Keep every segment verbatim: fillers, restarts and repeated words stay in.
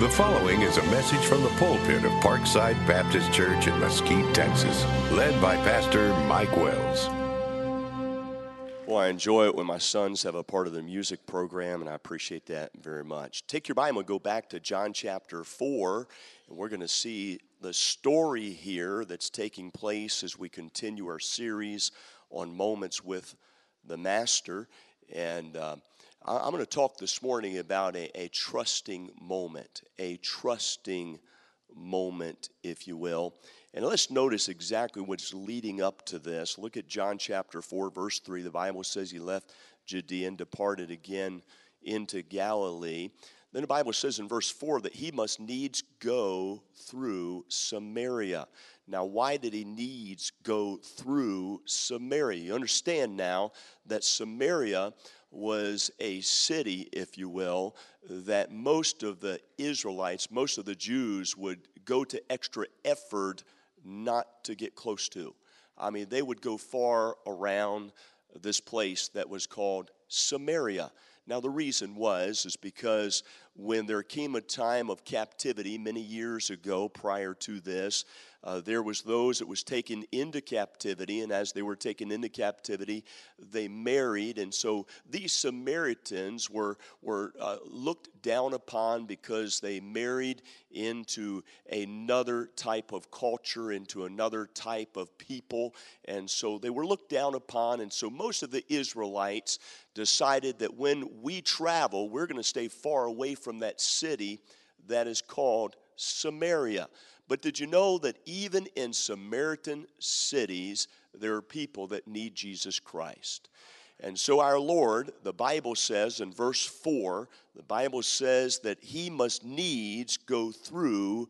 The following is a message from the pulpit of Parkside Baptist Church in Mesquite, Texas, led by Pastor Mike Wells. Well, I enjoy it when my sons have a part of the music program, and I appreciate that very much. Take your Bible and go back to John chapter four, and we're going to see the story here that's taking place as we continue our series on Moments with the Master. And uh, I'm going to talk this morning about a, a trusting moment, a trusting moment, if you will. And let's notice exactly what's leading up to this. Look at John chapter four, verse three. The Bible says he left Judea and departed again into Galilee. Then the Bible says in verse four that he must needs go through Samaria. Now, why did he needs go through Samaria? You understand now that Samaria was a city, if you will, that most of the Israelites, most of the Jews would go to extra effort not to get close to. I mean, they would go far around this place that was called Samaria. Now, the reason was is because when there came a time of captivity many years ago prior to this, uh, there was those that was taken into captivity, and as they were taken into captivity, they married, and so these Samaritans were were uh, looked down upon because they married into another type of culture, into another type of people, and so they were looked down upon, and so most of the Israelites decided that when we travel, we're going to stay far away from that city that is called Samaria. But did you know that even in Samaritan cities, there are people that need Jesus Christ? And so our Lord, the Bible says in verse four, the Bible says that he must needs go through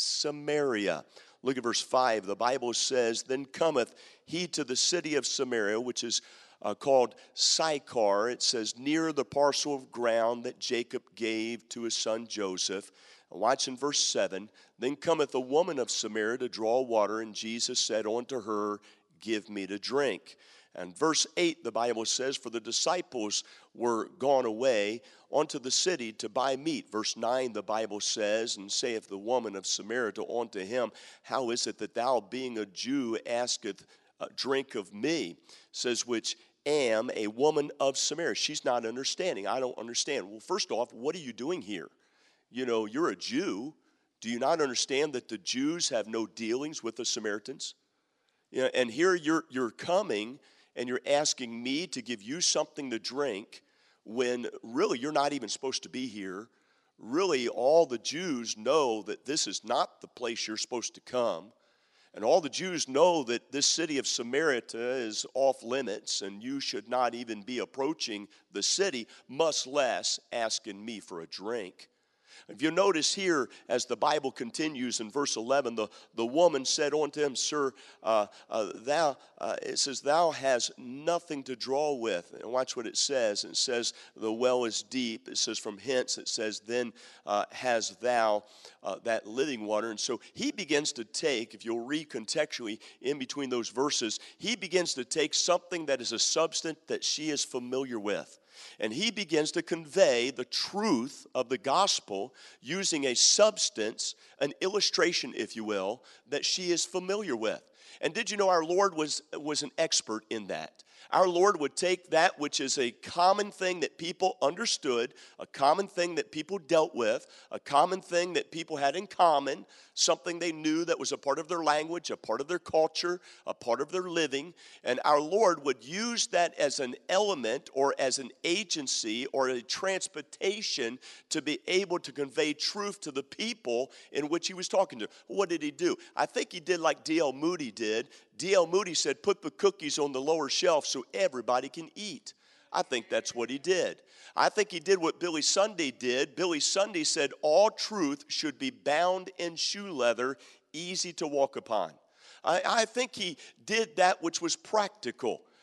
Samaria. Look at verse five. The Bible says, then cometh he to the city of Samaria, which is Uh, called Sychar. It says, near the parcel of ground that Jacob gave to his son Joseph. And watch in verse seven. Then cometh a woman of Samaria to draw water, and Jesus said unto her, give me to drink. And verse eight, the Bible says, for the disciples were gone away unto the city to buy meat. Verse nine, the Bible says, and saith the woman of Samaria unto him, how is it that thou, being a Jew, asketh a drink of me? Says, which am a woman of Samaria. She's not understanding. I don't understand. Well, first off, what are you doing here? You know, you're a Jew. Do you not understand that the Jews have no dealings with the Samaritans? You know, and here you're you're coming and you're asking me to give you something to drink when really you're not even supposed to be here. Really, all the Jews know that this is not the place you're supposed to come. And all the Jews know that this city of Samaria is off limits and you should not even be approaching the city, much less asking me for a drink. If you notice here, as the Bible continues in verse eleven, the, the woman said unto him, Sir, uh, uh, thou, uh, it says, thou hast nothing to draw with. And watch what it says. It says, the well is deep. It says, from hence, it says, then uh, hast thou uh, that living water. And so he begins to take, if you'll read contextually in between those verses, he begins to take something that is a substance that she is familiar with. And he begins to convey the truth of the gospel using a substance, an illustration, if you will, that she is familiar with. And did you know our Lord was, was an expert in that? Our Lord would take that which is a common thing that people understood, a common thing that people dealt with, a common thing that people had in common, something they knew that was a part of their language, a part of their culture, a part of their living. And our Lord would use that as an element or as an agency or a transportation to be able to convey truth to the people in which he was talking to. What did he do? I think he did like D L Moody did. D L Moody said, put the cookies on the lower shelf so everybody can eat. I think that's what he did. I think he did what Billy Sunday did. Billy Sunday said, all truth should be bound in shoe leather, easy to walk upon. I, I think he did that which was practical.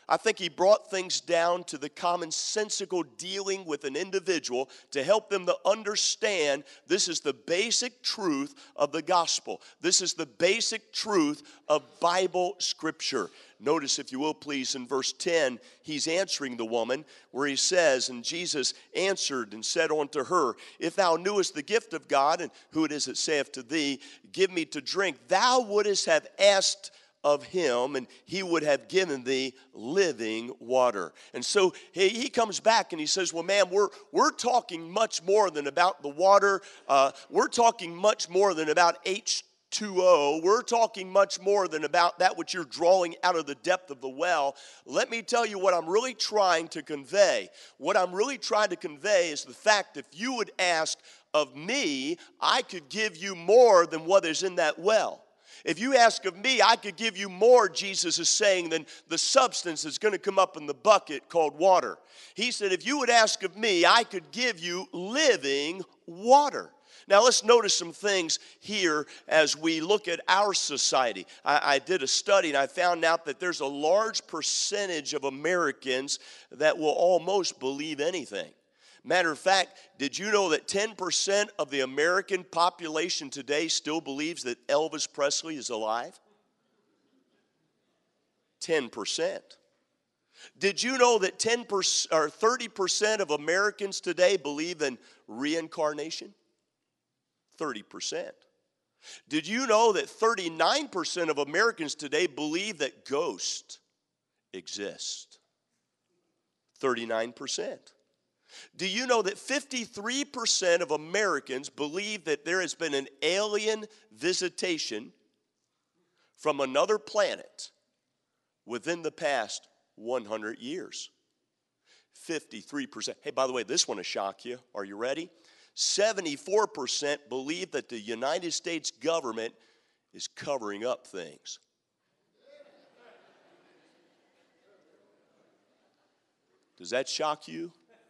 I think he brought things down to the commonsensical dealing with an individual to help them to understand this is the basic truth of the gospel. This is the basic truth of Bible scripture. Notice, if you will, please, in verse ten, he's answering the woman where he says, and Jesus answered and said unto her, if thou knewest the gift of God, and who it is that saith to thee, give me to drink, thou wouldest have asked of him, and he would have given thee living water. And so he, he comes back and he says, well, ma'am, we're, we're talking much more than about the water. Uh, we're talking much more than about H two O. We're talking much more than about that which you're drawing out of the depth of the well. Let me tell you what I'm really trying to convey. What I'm really trying to convey is the fact if you would ask of me, I could give you more than what is in that well. If you ask of me, I could give you more, Jesus is saying, than the substance that's going to come up in the bucket called water. He said, if you would ask of me, I could give you living water. Now, let's notice some things here as we look at our society. I, I did a study, and I found out that there's a large percentage of Americans that will almost believe anything. Matter of fact, did you know that ten percent of the American population today still believes that Elvis Presley is alive? ten percent. Did you know that ten percent or thirty percent of Americans today believe in reincarnation? thirty percent. Did you know that thirty-nine percent of Americans today believe that ghosts exist? thirty-nine percent. Do you know that fifty-three percent of Americans believe that there has been an alien visitation from another planet within the past one hundred years? fifty-three percent. Hey, by the way, this one will shock you. Are you ready? seventy-four percent believe that the United States government is covering up things. Does that shock you?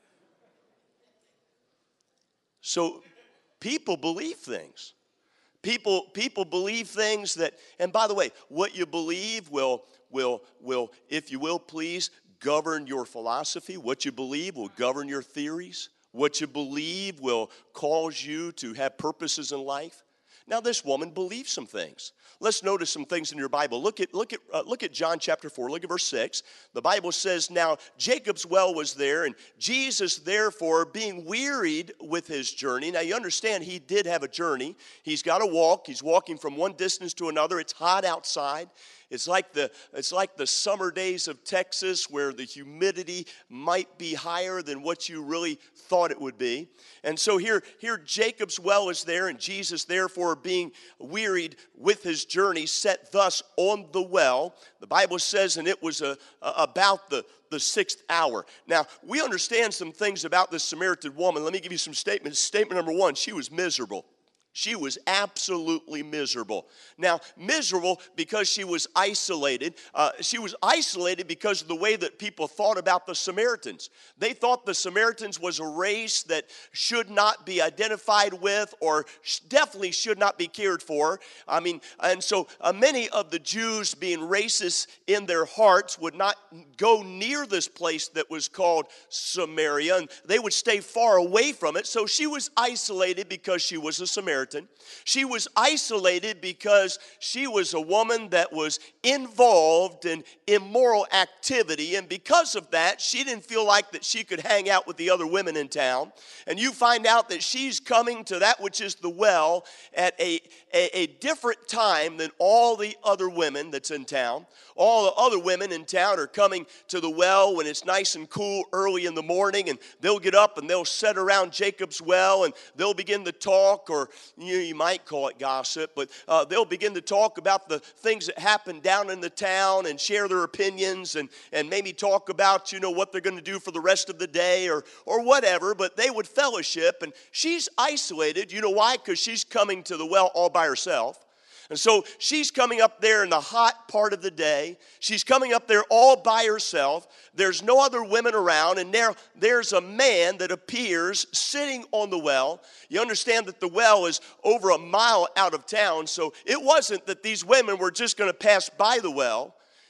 So people believe things. People, people believe things that, and by the way, what you believe will, will, will, if you will, please, govern your philosophy. What you believe will govern your theories. What you believe will cause you to have purposes in life. Now, this woman believed some things. Let's notice some things in your Bible. Look at look at uh, look at John chapter four. Look at verse six. The Bible says, "Now Jacob's well was there, and Jesus, therefore, being wearied with his journey." Now, you understand he did have a journey. He's got to walk. He's walking from one distance to another. It's hot outside. It's like the it's like the summer days of Texas where the humidity might be higher than what you really thought it would be. And so here, here Jacob's well is there, and Jesus, therefore, being wearied with his journey, sat thus on the well. The Bible says, and it was a, a, about the, the sixth hour. Now, we understand some things about this Samaritan woman. Let me give you some statements. Statement number one, she was miserable. She was absolutely miserable. Now, miserable because she was isolated. Uh, she was isolated because of the way that people thought about the Samaritans. They thought the Samaritans was a race that should not be identified with or sh- definitely should not be cared for. I mean, and so uh, many of the Jews, being racist in their hearts, would not go near this place that was called Samaria, and they would stay far away from it. So she was isolated because she was a Samaritan. She was isolated because she was a woman that was involved in immoral activity, and because of that, she didn't feel like that she could hang out with the other women in town. And you find out that she's coming to that which is the well at a, a, a different time than all the other women that's in town. All the other women in town are coming to the well when it's nice and cool early in the morning, and they'll get up and they'll sit around Jacob's well, and they'll begin to talk, or you, you might call it gossip, but uh, they'll begin to talk about the things that happen down in the town and share their opinions, and, and maybe talk about, you know, what they're going to do for the rest of the day or, or whatever, but they would fellowship, and she's isolated. You know why? Because she's coming to the well all by herself. And so she's coming up there in the hot part of the day. She's coming up there all by herself. There's no other women around, and there, there's a man that appears sitting on the well. You understand that the well is over a mile out of town, so it wasn't that these women were just going to pass by the well.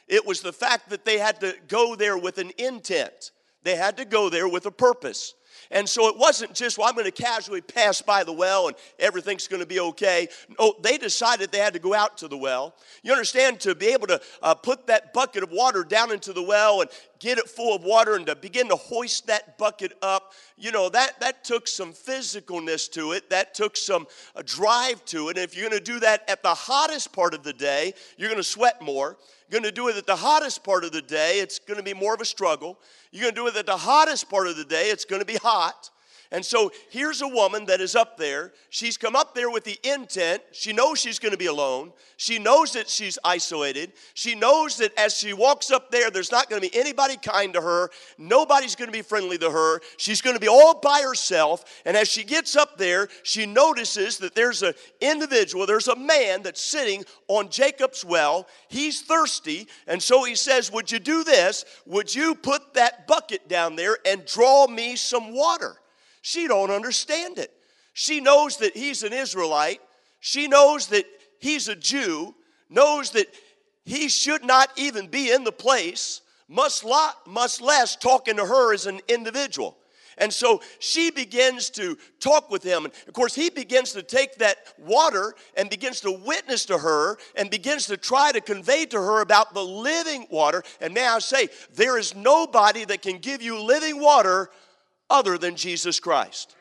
It was the fact that they had to go there with an intent. They had to go there with a purpose. And so it wasn't just, well, I'm going to casually pass by the well and everything's going to be okay. No, they decided they had to go out to the well. You understand, to be able to uh, put that bucket of water down into the well and get it full of water and to begin to hoist that bucket up, you know, that, that took some physicalness to it. That took some uh, drive to it. And if you're going to do that at the hottest part of the day, you're going to sweat more. You're going to do it at the hottest part of the day, it's going to be more of a struggle. You're going to do it at the hottest part of the day, it's going to be hot. And so here's a woman that is up there. She's come up there with the intent. She knows she's going to be alone. She knows that she's isolated. She knows that as she walks up there, there's not going to be anybody kind to her. Nobody's going to be friendly to her. She's going to be all by herself. And as she gets up there, she notices that there's an individual, there's a man that's sitting on Jacob's well. He's thirsty. And so he says, would you do this? Would you put that bucket down there and draw me some water? She don't understand it. She knows that he's an Israelite. She knows that he's a Jew, knows that he should not even be in the place, much, lot, much less talking to her as an individual. And so she begins to talk with him. And of course, he begins to take that water and begins to witness to her and begins to try to convey to her about the living water. And may I say, there is nobody that can give you living water other than Jesus Christ.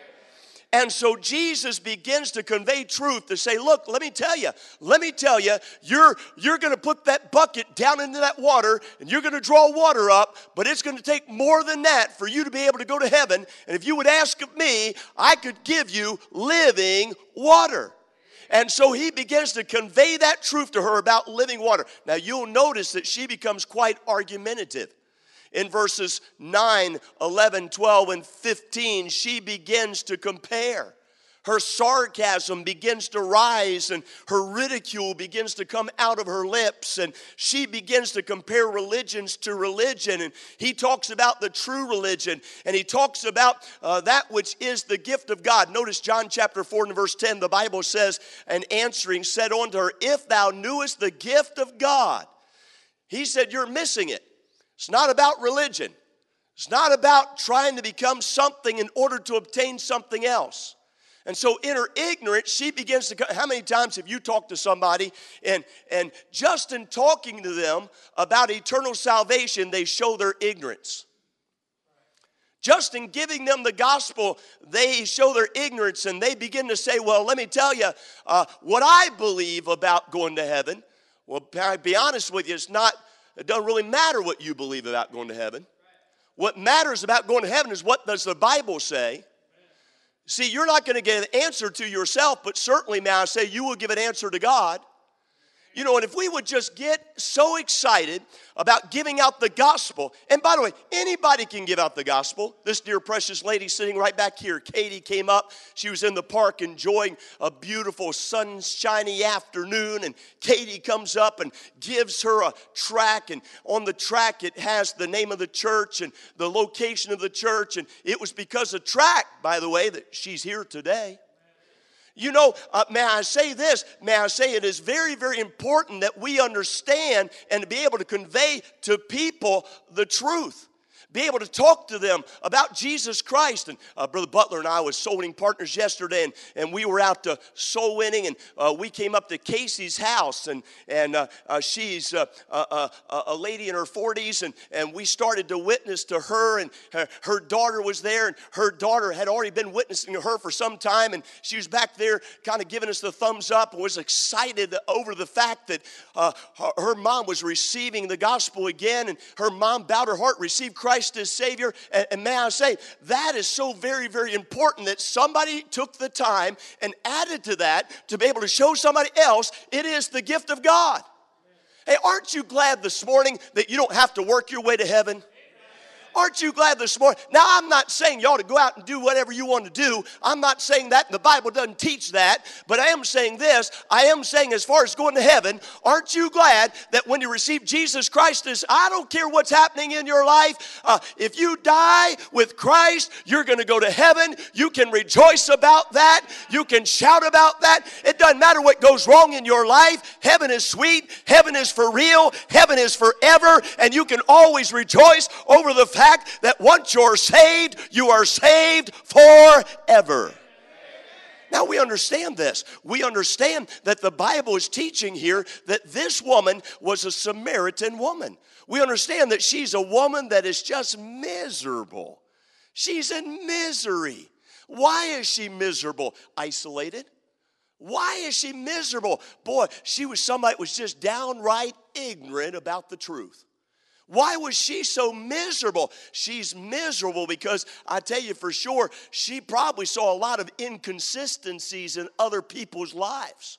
And so Jesus begins to convey truth to say, look, let me tell you, let me tell you, you're, you're going to put that bucket down into that water and you're going to draw water up, but it's going to take more than that for you to be able to go to heaven. And if you would ask of me, I could give you living water. And so he begins to convey that truth to her about living water. Now you'll notice that she becomes quite argumentative. In verses nine, eleven, twelve, and fifteen, she begins to compare. Her sarcasm begins to rise and her ridicule begins to come out of her lips. And she begins to compare religions to religion. And he talks about the true religion. And he talks about uh, that which is the gift of God. Notice John chapter four and verse ten, the Bible says, and answering said unto her, if thou knewest the gift of God. He said, you're missing it. It's not about religion. It's not about trying to become something in order to obtain something else. And so in her ignorance, she begins to, how many times have you talked to somebody and, and just in talking to them about eternal salvation, they show their ignorance. Just in giving them the gospel, they show their ignorance and they begin to say, well, let me tell you uh, what I believe about going to heaven. Well, I'll be honest with you, it's not, it doesn't really matter what you believe about going to heaven. What matters about going to heaven is what does the Bible say. See, you're not going to get an answer to yourself, but certainly, may I say, you will give an answer to God. You know, and if we would just get so excited about giving out the gospel, and by the way, anybody can give out the gospel. This dear precious lady sitting right back here, Katie, came up. She was in the park enjoying a beautiful sunshiny afternoon, and Katie comes up and gives her a tract, and on the tract it has the name of the church and the location of the church, and it was because of tract, by the way, that she's here today. You know, uh, may I say this, may I say it is very, very important that we understand and to be able to convey to people the truth. Be able to talk to them about Jesus Christ. And uh, Brother Butler and I was soul winning partners yesterday, and, and we were out to soul winning, and uh, we came up to Casey's house, and and uh, uh, she's uh, uh, uh, a lady in her forties, and, and we started to witness to her, and her, her daughter was there, and her daughter had already been witnessing to her for some time, and she was back there kind of giving us the thumbs up and was excited over the fact that uh, her, her mom was receiving the gospel again, and her mom bowed her heart, received Christ as Savior. And, and may I say, that is so very, very important that somebody took the time and added to that to be able to show somebody else it is the gift of God. Hey, aren't you glad this morning that you don't have to work your way to heaven? Aren't you glad this morning? Now, I'm not saying you ought to go out and do whatever you want to do. I'm not saying that, and the Bible doesn't teach that. But I am saying this. I am saying as far as going to heaven, aren't you glad that when you receive Jesus Christ as, I don't care what's happening in your life, uh, if you die with Christ, you're going to go to heaven. You can rejoice about that. You can shout about that. It doesn't matter what goes wrong in your life. Heaven is sweet. Heaven is for real. Heaven is forever. And you can always rejoice over the fact that once you're saved, you are saved forever. Now we understand this. We understand that the Bible is teaching here that this woman was a Samaritan woman. We understand that she's a woman that is just miserable. She's in misery. Why is she miserable? Isolated. Why is she miserable? Boy, she was somebody that was just downright ignorant about the truth. Why was she so miserable? She's miserable because I tell you for sure, she probably saw a lot of inconsistencies in other people's lives.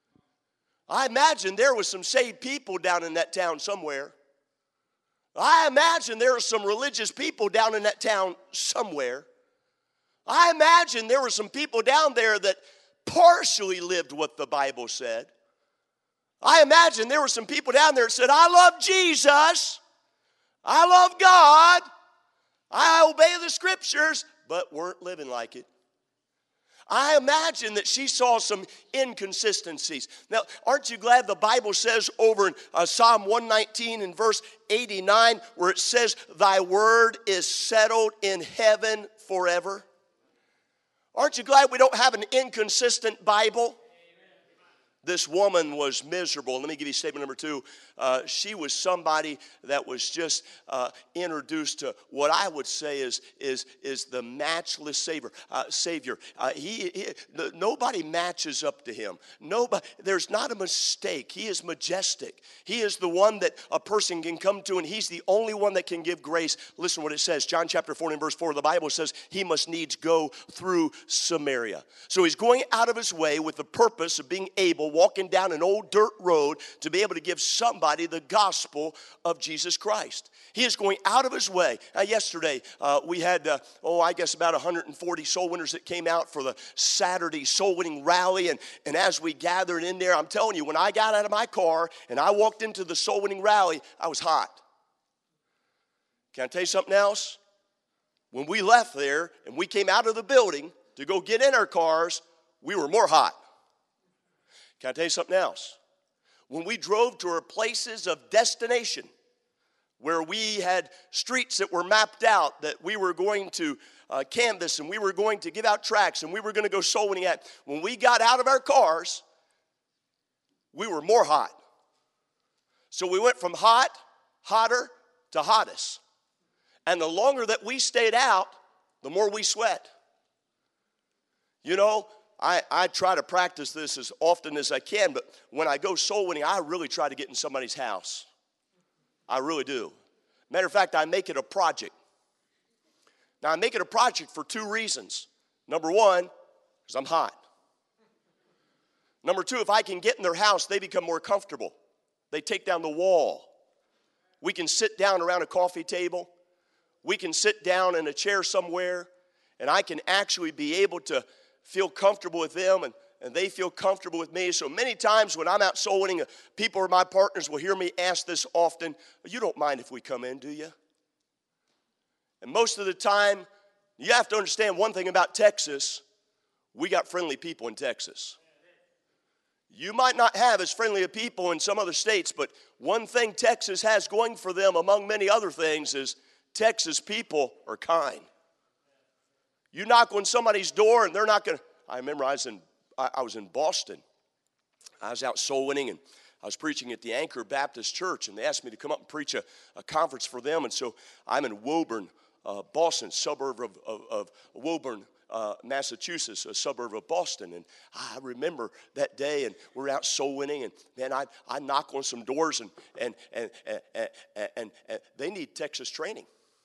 I imagine there was some saved people down in that town somewhere. I imagine there were some religious people down in that town somewhere. I imagine there were some people down there that partially lived what the Bible said. I imagine there were some people down there that said, I love Jesus. I love God, I obey the scriptures, but weren't living like it. I imagine that she saw some inconsistencies. Now, aren't you glad the Bible says over in uh, Psalm one nineteen and verse eighty-nine, where it says, thy word is settled in heaven forever? Aren't you glad we don't have an inconsistent Bible? This woman was miserable. Let me give you statement number two. Uh, she was somebody that was just uh, introduced to what I would say is, is, is the matchless savior. Uh, savior. Uh, he, he, nobody matches up to him. Nobody. There's not a mistake. He is majestic. He is the one that a person can come to, and he's the only one that can give grace. Listen to what it says. John chapter four and verse four, the Bible says he must needs go through Samaria. So he's going out of his way with the purpose of being able, walking down an old dirt road, to be able to give somebody the gospel of Jesus Christ. He is going out of his way. Uh, yesterday, uh, we had, uh, oh, I guess about one hundred forty soul winners that came out for the Saturday soul winning rally. And, and as we gathered in there, I'm telling you, when I got out of my car and I walked into the soul winning rally, I was hot. Can I tell you something else? When we left there and we came out of the building to go get in our cars, we were more hot. Can I tell you something else? When we drove to our places of destination, where we had streets that were mapped out that we were going to uh, canvass and we were going to give out tracts and we were going to go soul winning at, when we got out of our cars, we were more hot. So we went from hot, hotter, to hottest. And the longer that we stayed out, the more we sweat. You know, I, I try to practice this as often as I can, but when I go soul winning, I really try to get in somebody's house. I really do. Matter of fact, I make it a project. Now, I make it a project for two reasons. Number one, because I'm hot. Number two, if I can get in their house, they become more comfortable. They take down the wall. We can sit down around a coffee table. We can sit down in a chair somewhere, and I can actually be able to feel comfortable with them, and, and they feel comfortable with me. So many times when I'm out soul winning, people or my partners will hear me ask this often, you don't mind if we come in, do you? And most of the time, you have to understand one thing about Texas. We got friendly people in Texas. You might not have as friendly a people in some other states, but one thing Texas has going for them, among many other things, is Texas people are kind. You knock on somebody's door and they're not going to. I remember I was in I, I was in Boston. I was out soul winning and I was preaching at the Anchor Baptist Church, and they asked me to come up and preach a, a conference for them. And so I'm in Woburn, uh, Boston, suburb of, of, of Woburn, uh, Massachusetts, a suburb of Boston. And I remember that day, and we're out soul winning, and man, I I knock on some doors, and and and and, and, and, and they need Texas training.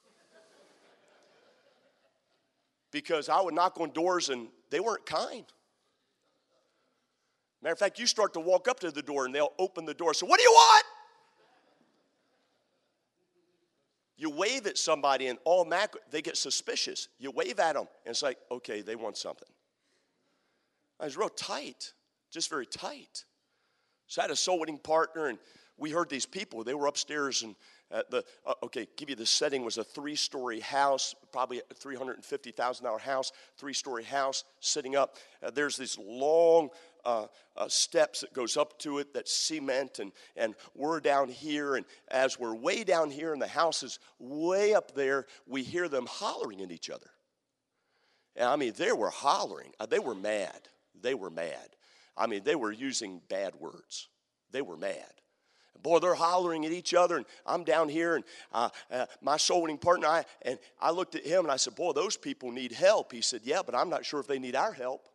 Because I would knock on doors and they weren't kind. Matter of fact, you start to walk up to the door and they'll open the door. So what do you want? You wave at somebody and all mac, they get suspicious. You wave at them and it's like, okay, they want something. I was real tight, just very tight. So I had a soul winning partner, and we heard these people. They were upstairs, and uh, the uh, okay, give you the setting was a three-story house, probably a three hundred fifty thousand dollars house, three-story house sitting up. Uh, there's these long uh, uh, steps that goes up to it that's cement, and, and we're down here, and as we're way down here and the house is way up there, we hear them hollering at each other. And I mean, they were hollering. Uh, they were mad. They were mad. I mean, they were using bad words. They were mad. Boy, they're hollering at each other, and I'm down here, and uh, uh, my soul winning partner, I, and I looked at him, and I said, boy, those people need help. He said, yeah, but I'm not sure if they need our help.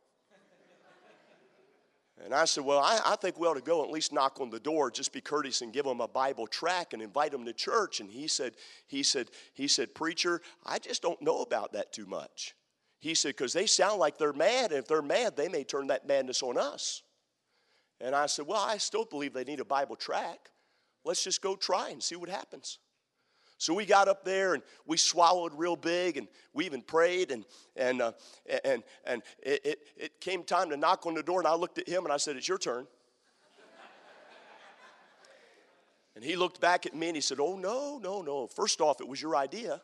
And I said, well, I, I think we ought to go and at least knock on the door, just be courteous and give them a Bible tract and invite them to church. And he said, he said, he said, preacher, I just don't know about that too much. He said, because they sound like they're mad, and if they're mad, they may turn that madness on us. And I said, well, I still believe they need a Bible tract. Let's just go try and see what happens. So we got up there, and we swallowed real big, and we even prayed, and and uh, and and it, it, it came time to knock on the door, and I looked at him, and I said, it's your turn. And he looked back at me, and he said, oh, no, no, no. First off, it was your idea.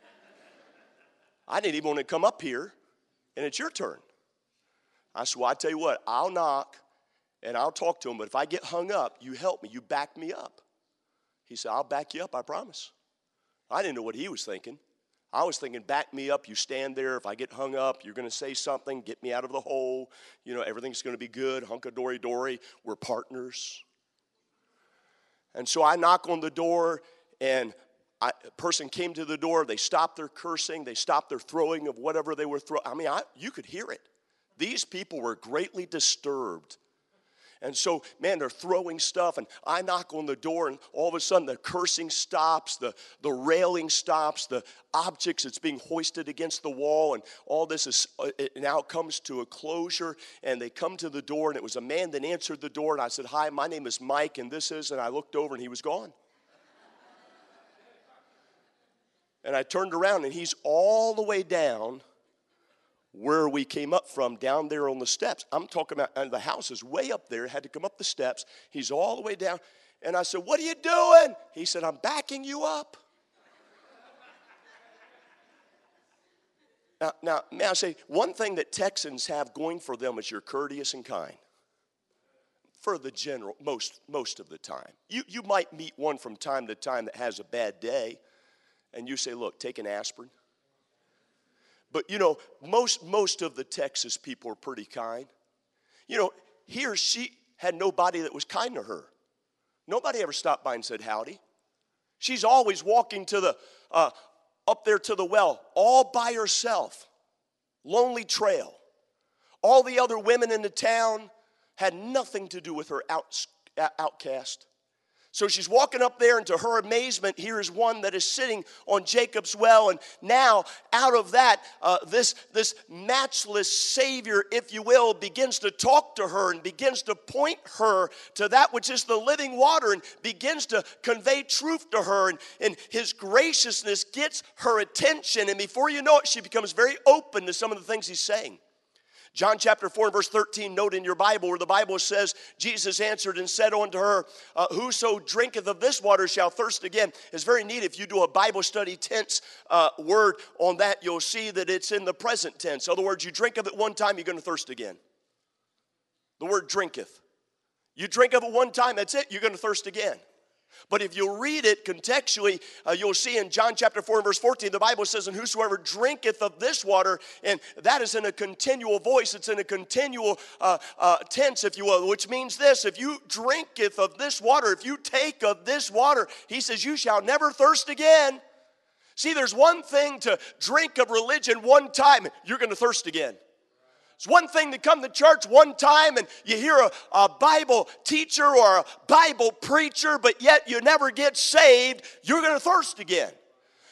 I didn't even want to come up here, and it's your turn. I said, well, I tell you what, I'll knock, and I'll talk to him, but if I get hung up, you help me, you back me up. He said, I'll back you up, I promise. I didn't know what he was thinking. I was thinking, back me up, you stand there. If I get hung up, you're going to say something, get me out of the hole. You know, everything's going to be good, hunka-dory-dory. We're partners. And so I knock on the door, and I, a person came to the door. They stopped their cursing. They stopped their throwing of whatever they were throwing. I mean, I, you could hear it. These people were greatly disturbed. And so, man, they're throwing stuff, and I knock on the door, and all of a sudden the cursing stops, the, the railing stops, the objects that's being hoisted against the wall, and all this is it now comes to a closure, and they come to the door, and it was a man that answered the door, and I said, hi, my name is Mike, and this is, and I looked over, and he was gone. And I turned around, and he's all the way down where we came up from, down there on the steps. I'm talking about, and the house is way up there, had to come up the steps. He's all the way down. And I said, what are you doing? He said, I'm backing you up. now, now, may I say, one thing that Texans have going for them is you're courteous and kind. For the general, most, most of the time. You, you might meet one from time to time that has a bad day, and you say, look, take an aspirin. But, you know, most most of the Texas people are pretty kind. You know, here she had nobody that was kind to her. Nobody ever stopped by and said howdy. She's always walking to the uh, up there to the well all by herself. Lonely trail. All the other women in the town had nothing to do with her out, outcast. So she's walking up there, and to her amazement, here is one that is sitting on Jacob's well. And now, out of that, uh, this, this matchless Savior, if you will, begins to talk to her and begins to point her to that which is the living water and begins to convey truth to her. And, and his graciousness gets her attention. And before you know it, she becomes very open to some of the things he's saying. John chapter four and verse thirteen, note in your Bible where the Bible says, Jesus answered and said unto her, uh, whoso drinketh of this water shall thirst again. It's very neat. If you do a Bible study tense uh, word on that, you'll see that it's in the present tense. In other words, you drink of it one time, you're going to thirst again. The word drinketh. You drink of it one time, that's it, you're going to thirst again. But if you read it contextually, uh, you'll see in John chapter four and verse fourteen, the Bible says, and whosoever drinketh of this water, and that is in a continual voice, it's in a continual uh, uh, tense, if you will, which means this, if you drinketh of this water, if you take of this water, he says, you shall never thirst again. See, there's one thing to drink of religion one time, you're going to thirst again. It's one thing to come to church one time and you hear a, a Bible teacher or a Bible preacher, but yet you never get saved, you're going to thirst again.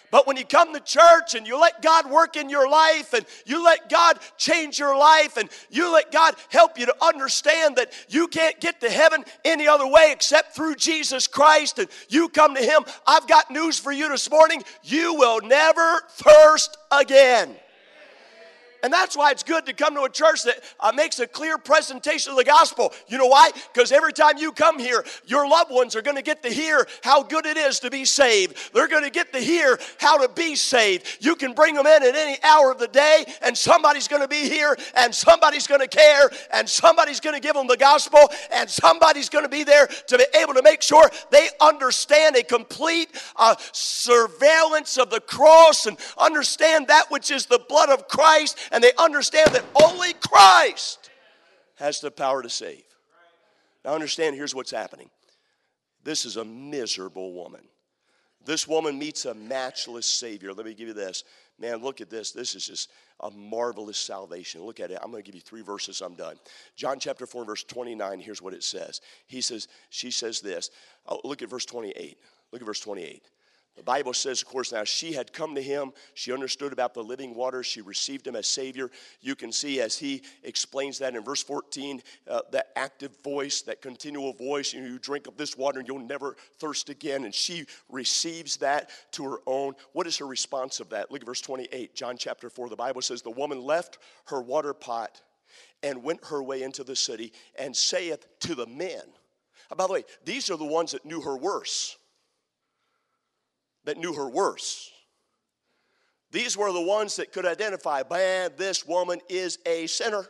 But when you come to church and you let God work in your life and you let God change your life and you let God help you to understand that you can't get to heaven any other way except through Jesus Christ, and you come to Him, I've got news for you this morning. You will never thirst again. And that's why it's good to come to a church that uh, makes a clear presentation of the gospel. You know why? Because every time you come here, your loved ones are going to get to hear how good it is to be saved. They're going to get to hear how to be saved. You can bring them in at any hour of the day, and somebody's going to be here, and somebody's going to care, and somebody's going to give them the gospel, and somebody's going to be there to be able to make sure they understand a complete uh, surveillance of the cross and understand that which is the blood of Christ. And they understand that only Christ has the power to save. Now understand, here's what's happening. This is a miserable woman. This woman meets a matchless Savior. Let me give you this. Man, look at this. This is just a marvelous salvation. Look at it. I'm going to give you three verses. I'm done. John chapter four, verse twenty-nine, here's what it says. He says, she says this. Oh, look at verse twenty-eight. Look at verse twenty-eight. The Bible says, of course, now she had come to him. She understood about the living water. She received him as Savior. You can see as he explains that in verse fourteen, uh, that active voice, that continual voice, you know, you drink of this water and you'll never thirst again. And she receives that to her own. What is her response of that? Look at verse twenty-eight, John chapter four. The Bible says, the woman left her water pot and went her way into the city and saith to the men. Oh, by the way, these are the ones that knew her worse. That knew her worse. These were the ones that could identify, man, this woman is a sinner.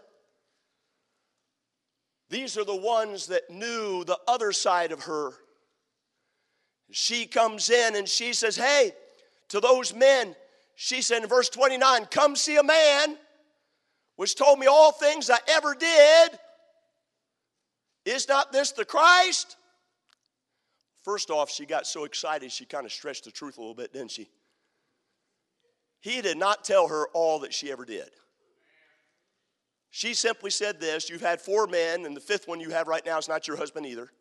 These are the ones that knew the other side of her. She comes in and she says, hey, to those men, she said in verse twenty-nine, come see a man which told me all things I ever did. Is not this the Christ? First off, she got so excited, she kind of stretched the truth a little bit, didn't she? He did not tell her all that she ever did. She simply said this, you've had four men, and the fifth one you have right now is not your husband either.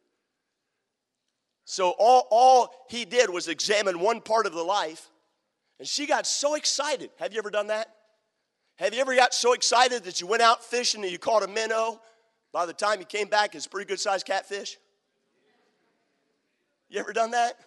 So all, all he did was examine one part of the life, and she got so excited. Have you ever done that? Have you ever got so excited that you went out fishing and you caught a minnow? By the time you came back, it's a pretty good-sized catfish. You ever done that?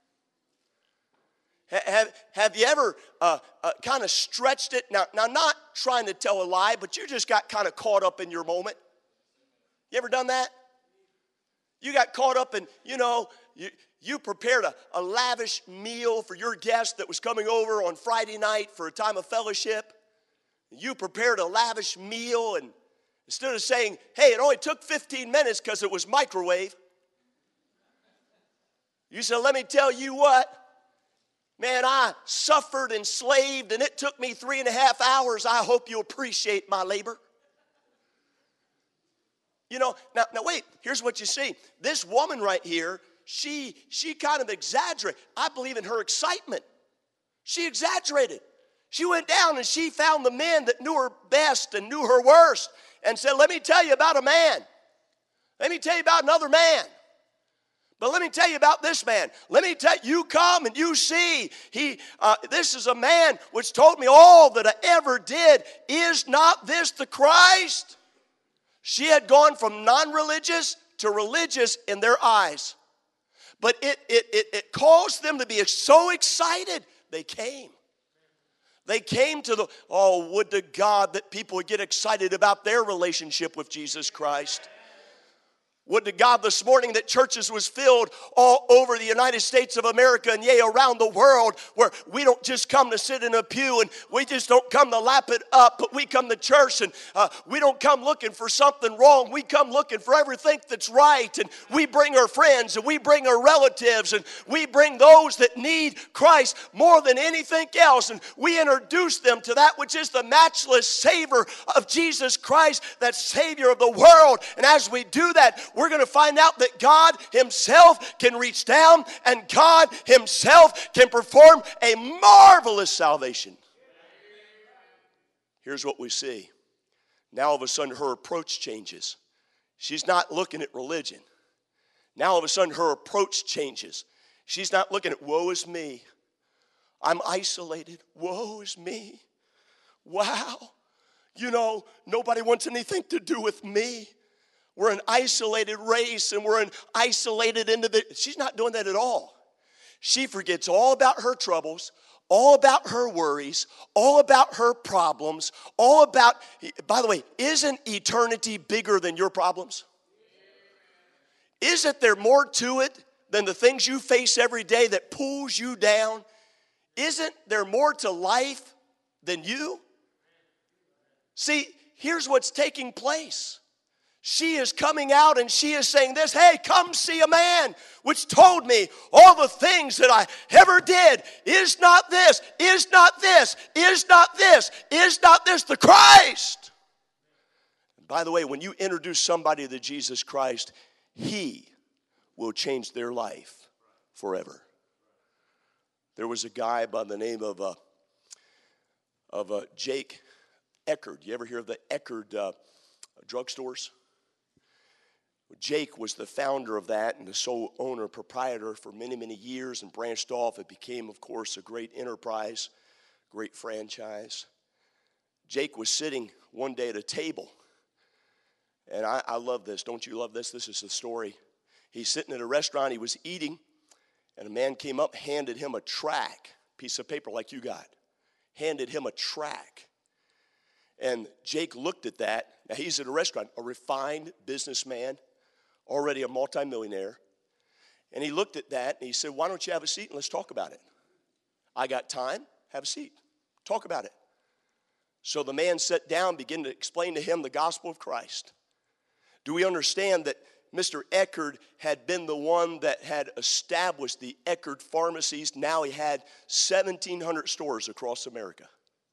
Have, have you ever uh, uh, kind of stretched it? Now, now, not trying to tell a lie, but you just got kind of caught up in your moment. You ever done that? You got caught up in, you know, you, you prepared a, a lavish meal for your guest that was coming over on Friday night for a time of fellowship. You prepared a lavish meal, and instead of saying, hey, it only took fifteen minutes because it was microwave, you said, let me tell you what, man, I suffered and slaved, and it took me three and a half hours. I hope you appreciate my labor. You know, now, now wait, here's what you see. This woman right here, she, she kind of exaggerated. I believe in her excitement. She exaggerated. She went down and she found the men that knew her best and knew her worst and said, let me tell you about a man. Let me tell you about another man. But let me tell you about this man. Let me tell you, you come and you see. He, uh, this is a man which told me all that I ever did. Is not this the Christ? She had gone from non-religious to religious in their eyes. But it, it, it, it caused them to be so excited, they came. They came to the, oh, would to God that people would get excited about their relationship with Jesus Christ. Would to God this morning that churches was filled all over the United States of America and yea, around the world, where we don't just come to sit in a pew and we just don't come to lap it up, but we come to church and uh, we don't come looking for something wrong. We come looking for everything that's right, and we bring our friends and we bring our relatives and we bring those that need Christ more than anything else, and we introduce them to that which is the matchless Savior of Jesus Christ, that Savior of the world. And as we do that, we're going to find out that God Himself can reach down and God Himself can perform a marvelous salvation. Here's what we see. Now all of a sudden her approach changes. She's not looking at religion. Now all of a sudden her approach changes. She's not looking at woe is me. I'm isolated. Woe is me. Wow. You know, nobody wants anything to do with me. We're an isolated race and we're an isolated individual. She's not doing that at all. She forgets all about her troubles, all about her worries, all about her problems, all about, by the way, isn't eternity bigger than your problems? Isn't there more to it than the things you face every day that pulls you down? Isn't there more to life than you? See, here's what's taking place. She is coming out and she is saying this, hey, come see a man which told me all the things that I ever did. Is not this, is not this, is not this, is not this the Christ? And by the way, when you introduce somebody to Jesus Christ, he will change their life forever. There was a guy by the name of uh, of uh, Jake Eckerd. You ever hear of the Eckerd uh, drugstores? Jake was the founder of that and the sole owner, proprietor for many, many years and branched off. It became, of course, a great enterprise, great franchise. Jake was sitting one day at a table, and I, I love this. Don't you love this? This is the story. He's sitting at a restaurant. He was eating, and a man came up, handed him a tract, piece of paper like you got, handed him a tract. And Jake looked at that. Now, he's at a restaurant, a refined businessman, already a multimillionaire. And he looked at that, and he said, why don't you have a seat and let's talk about it? I got time. Have a seat. Talk about it. So the man sat down, began to explain to him the gospel of Christ. Do we understand that Mister Eckerd had been the one that had established the Eckerd pharmacies? Now he had seventeen hundred stores across America.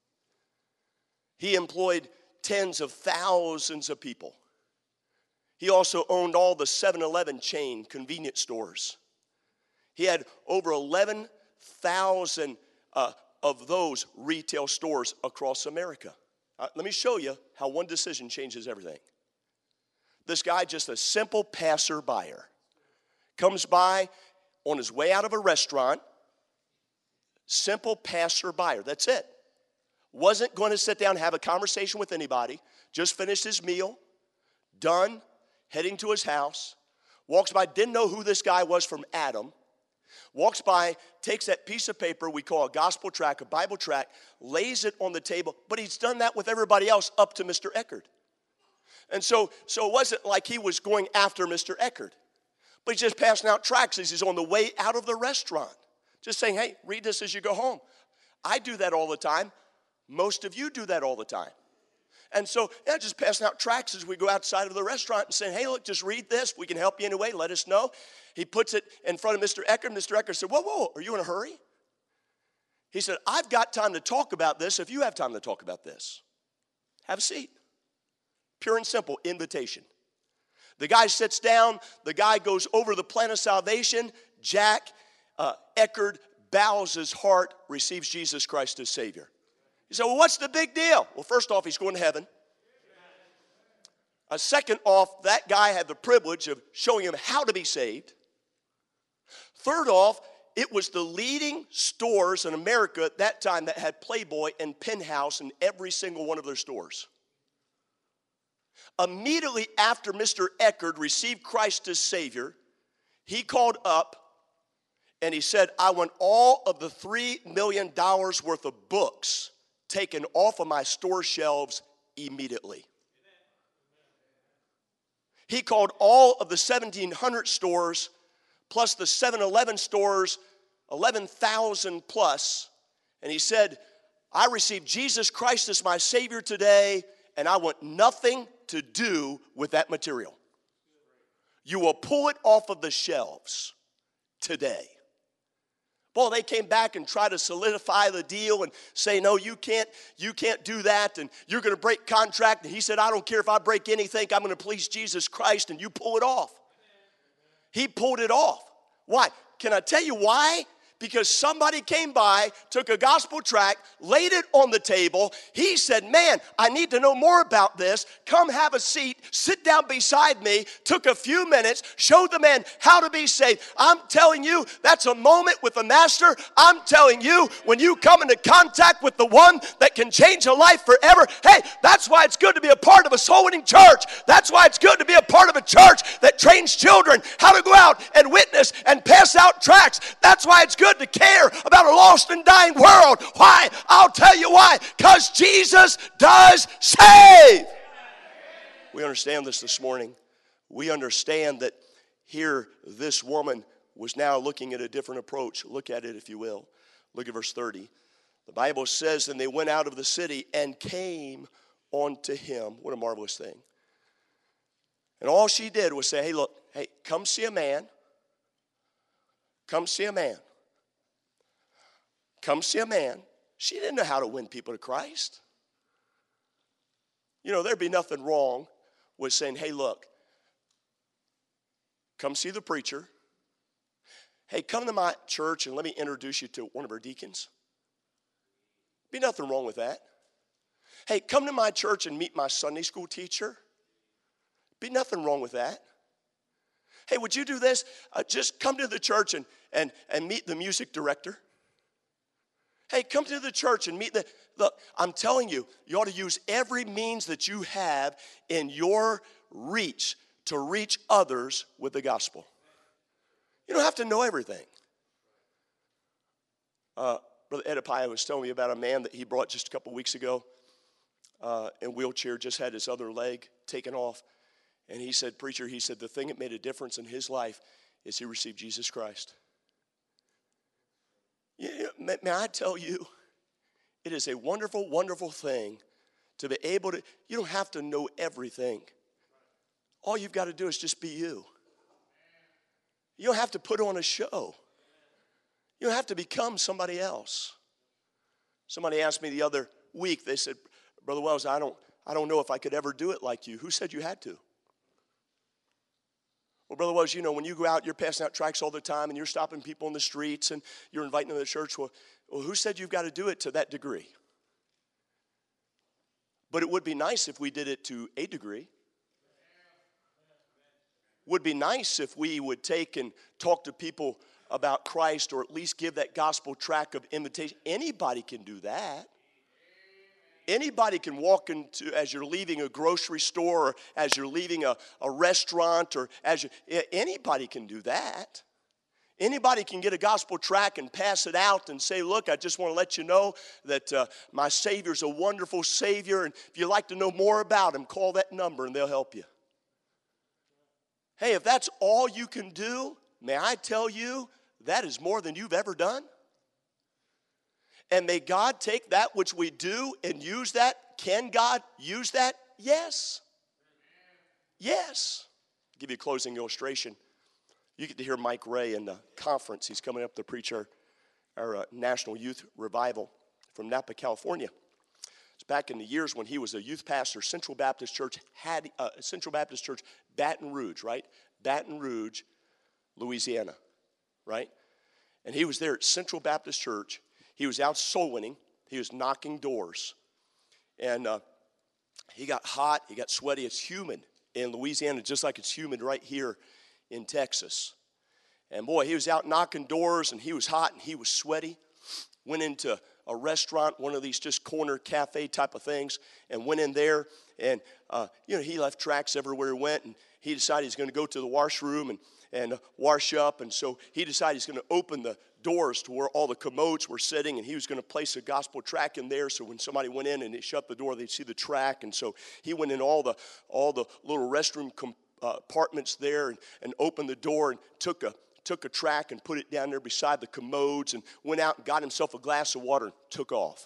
He employed tens of thousands of people. He also owned all the seven eleven chain convenience stores. He had over eleven thousand uh, of those retail stores across America. Uh, let me show you how one decision changes everything. This guy, just a simple passerby, comes by on his way out of a restaurant. Simple passerby, that's it. Wasn't going to sit down and have a conversation with anybody. Just finished his meal, done, heading to his house. Walks by, didn't know who this guy was from Adam. Walks by, takes that piece of paper we call a gospel tract, a Bible tract, lays it on the table. But he's done that with everybody else up to Mister Eckerd. And so, so it wasn't like he was going after Mister Eckerd. But he's just passing out tracts as he's on the way out of the restaurant. Just saying, hey, read this as you go home. I do that all the time. Most of you do that all the time. And so, yeah, just passing out tracts as we go outside of the restaurant and saying, hey, look, just read this. We can help you anyway. Let us know. He puts it in front of Mister Eckerd. Mister Eckerd said, whoa, whoa, are you in a hurry? He said, I've got time to talk about this if you have time to talk about this. Have a seat. Pure and simple invitation. The guy sits down. The guy goes over the plan of salvation. Jack uh, Eckerd bows his heart, receives Jesus Christ as Savior. He said, well, what's the big deal? Well, first off, he's going to heaven. A second off, that guy had the privilege of showing him how to be saved. Third off, it was the leading stores in America at that time that had Playboy and Penthouse in every single one of their stores. Immediately after Mister Eckerd received Christ as Savior, he called up and he said, I want all of the three million dollars worth of books taken off of my store shelves immediately. He called all of the seventeen hundred stores plus the seven eleven stores, eleven thousand plus, and he said, I received Jesus Christ as my Savior today, and I want nothing to do with that material. You will pull it off of the shelves today. Well, they came back and tried to solidify the deal and say, no, you can't, you can't do that, and you're going to break contract. And he said, I don't care if I break anything. I'm going to please Jesus Christ, and you pull it off. He pulled it off. Why? Can I tell you why? because somebody came by, took a gospel tract, laid it on the table. He said, man, I need to know more about this. Come have a seat, sit down beside me. Took a few minutes, showed the man how to be saved. I'm telling you, that's a moment with the master. I'm telling you, when you come into contact with the one that can change a life forever, hey, that's why it's good to be a part of a soul-winning church. That's why it's good to be a part of a church that trains children how to go out and witness and pass out tracts. That's why it's good to care about a lost and dying world. Why? I'll tell you why. Because Jesus does save. We understand this this morning. We understand that here this woman was now looking at a different approach. Look at it, if you will. Look at verse thirty. The Bible says, and they went out of the city and came unto him. What a marvelous thing. And all she did was say, hey, look, hey, come see a man. Come see a man. Come see a man. She didn't know how to win people to Christ. You know, there'd be nothing wrong with saying, hey, look, come see the preacher. Hey, come to my church and let me introduce you to one of our deacons. Be nothing wrong with that. Hey, come to my church and meet my Sunday school teacher. Be nothing wrong with that. Hey, would you do this? Uh, just come to the church and, and, and meet the music director. Hey, come to the church and meet the, look, I'm telling you, you ought to use every means that you have in your reach to reach others with the gospel. You don't have to know everything. Uh, Brother Edipia was telling me about a man that he brought just a couple weeks ago uh, in a wheelchair, just had his other leg taken off. And he said, preacher, he said, the thing that made a difference in his life is he received Jesus Christ. Yeah, may, may I tell you, it is a wonderful, wonderful thing to be able to, you don't have to know everything. All you've got to do is just be you. You don't have to put on a show. You don't have to become somebody else. Somebody asked me the other week, they said, Brother Wells, I don't, I don't know if I could ever do it like you. Who said you had to? Well, Brother Wells, you know, when you go out, you're passing out tracts all the time and you're stopping people in the streets and you're inviting them to the church. Well, well, who said you've got to do it to that degree? But it would be nice if we did it to a degree. Would be nice if we would take and talk to people about Christ or at least give that gospel tract of invitation. Anybody can do that. Anybody can walk into, as you're leaving a grocery store or as you're leaving a, a restaurant or as you, anybody can do that. Anybody can get a gospel tract and pass it out and say, look, I just want to let you know that uh, my Savior's a wonderful Savior, and if you'd like to know more about him, call that number and they'll help you. Hey, if that's all you can do, may I tell you, that is more than you've ever done. And may God take that which we do and use that. Can God use that? Yes. Yes. I'll give you a closing illustration. You get to hear Mike Ray in the conference. He's coming up to preach our, our uh, National Youth Revival from Napa, California. It's back in the years when he was a youth pastor. Central Baptist Church had uh, Central Baptist Church, Baton Rouge, right? Baton Rouge, Louisiana, right? And he was there at Central Baptist Church. He was out soul winning. He was knocking doors. And uh, he got hot. He got sweaty. It's humid in Louisiana, just like it's humid right here in Texas. And boy, he was out knocking doors, and he was hot, and he was sweaty. Went into a restaurant, one of these just corner cafe type of things, and went in there. And, uh, you know, he left tracts everywhere he went, and he decided he's going to go to the washroom and, and uh, wash up. And so he decided he's going to open the doors to where all the commodes were sitting, and he was going to place a gospel tract in there so when somebody went in and they shut the door, they'd see the tract. And so he went in all the all the little restroom com- uh, apartments there and, and opened the door and took a took a tract and put it down there beside the commodes and went out and got himself a glass of water and took off.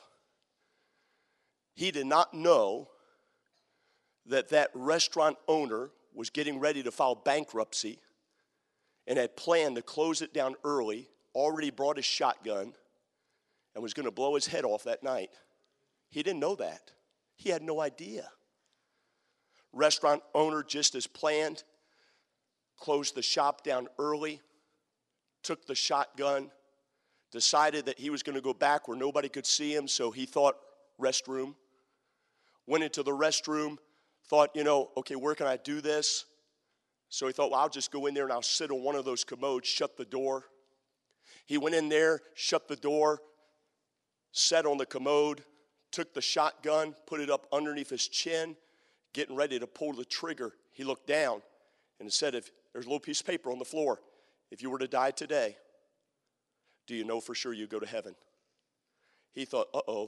He did not know that that restaurant owner was getting ready to file bankruptcy and had planned to close it down early, already brought his shotgun, and was going to blow his head off that night. He didn't know that. He had no idea. Restaurant owner, just as planned, closed the shop down early, took the shotgun, decided that he was going to go back where nobody could see him, so he thought restroom. Went into the restroom, thought, you know, okay, where can I do this? So he thought, well, I'll just go in there and I'll sit on one of those commodes, shut the door. He went in there, shut the door, sat on the commode, took the shotgun, put it up underneath his chin, getting ready to pull the trigger. He looked down and said, if there's a little piece of paper on the floor, if you were to die today, do you know for sure you go to heaven? He thought, uh-oh.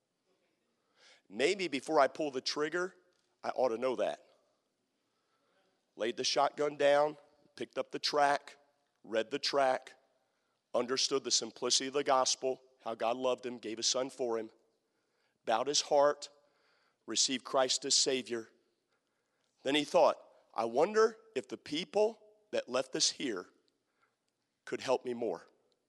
Maybe before I pull the trigger, I ought to know that. Laid the shotgun down, picked up the track, read the track, understood the simplicity of the gospel, how God loved him, gave his son for him, bowed his heart, received Christ as Savior. Then he thought, I wonder if the people that left this here could help me more.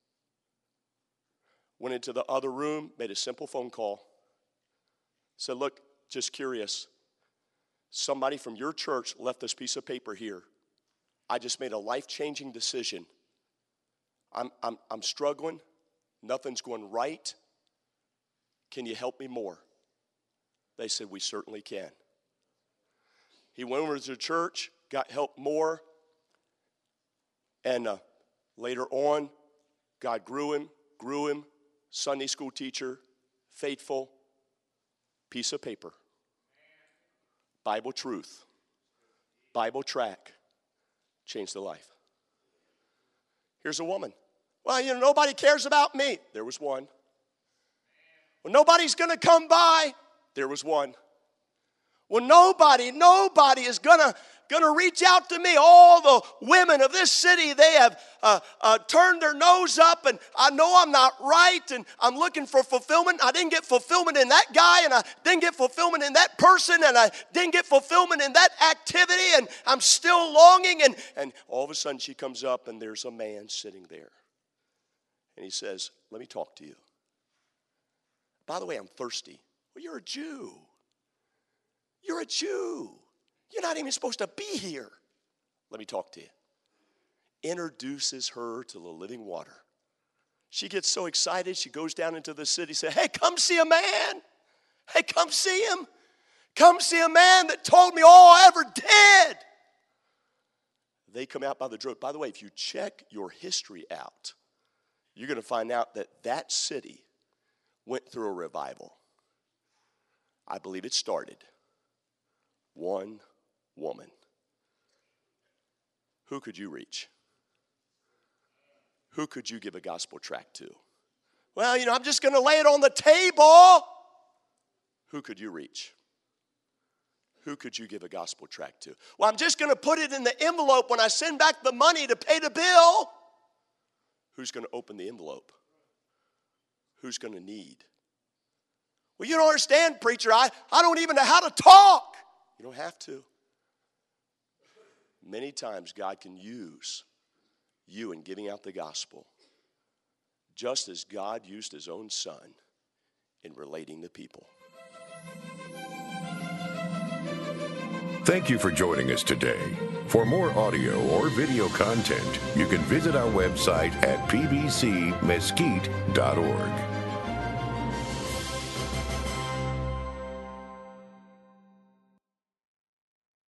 Went into the other room, made a simple phone call. Said, look, just curious. Somebody from your church left this piece of paper here. I just made a life-changing decision. I'm, I'm, I'm struggling. Nothing's going right. Can you help me more? They said, we certainly can. He went over to the church, got help more, and uh, later on, God grew him, grew him, Sunday school teacher, faithful, piece of paper, Bible truth, Bible track, changed the life. Here's a woman. Well, you know, nobody cares about me. There was one. Well, nobody's going to come by. There was one. Well, nobody, nobody is going to going to reach out to me. All the women of this city, they have uh, uh, turned their nose up, and I know I'm not right, and I'm looking for fulfillment. I didn't get fulfillment in that guy, and I didn't get fulfillment in that person, and I didn't get fulfillment in that activity, and I'm still longing. And, and all of a sudden, she comes up, and there's a man sitting there. And he says, let me talk to you. By the way, I'm thirsty. Well, you're a Jew. You're a Jew. You're not even supposed to be here. Let me talk to you. Introduces her to the living water. She gets so excited, she goes down into the city, says, hey, come see a man. Hey, come see him. Come see a man that told me all I ever did. They come out by the drove. By the way, if you check your history out, you're going to find out that that city went through a revival. I believe it started. One woman. Who could you reach? Who could you give a gospel tract to? Well, you know, I'm just going to lay it on the table. Who could you reach? Who could you give a gospel tract to? Well, I'm just going to put it in the envelope when I send back the money to pay the bill. Who's going to open the envelope? Who's going to need? Well, you don't understand, preacher. I, I don't even know how to talk. You don't have to. Many times God can use you in giving out the gospel, just as God used his own son in relating to people. Thank you for joining us today. For more audio or video content, you can visit our website at p b c mesquite dot org.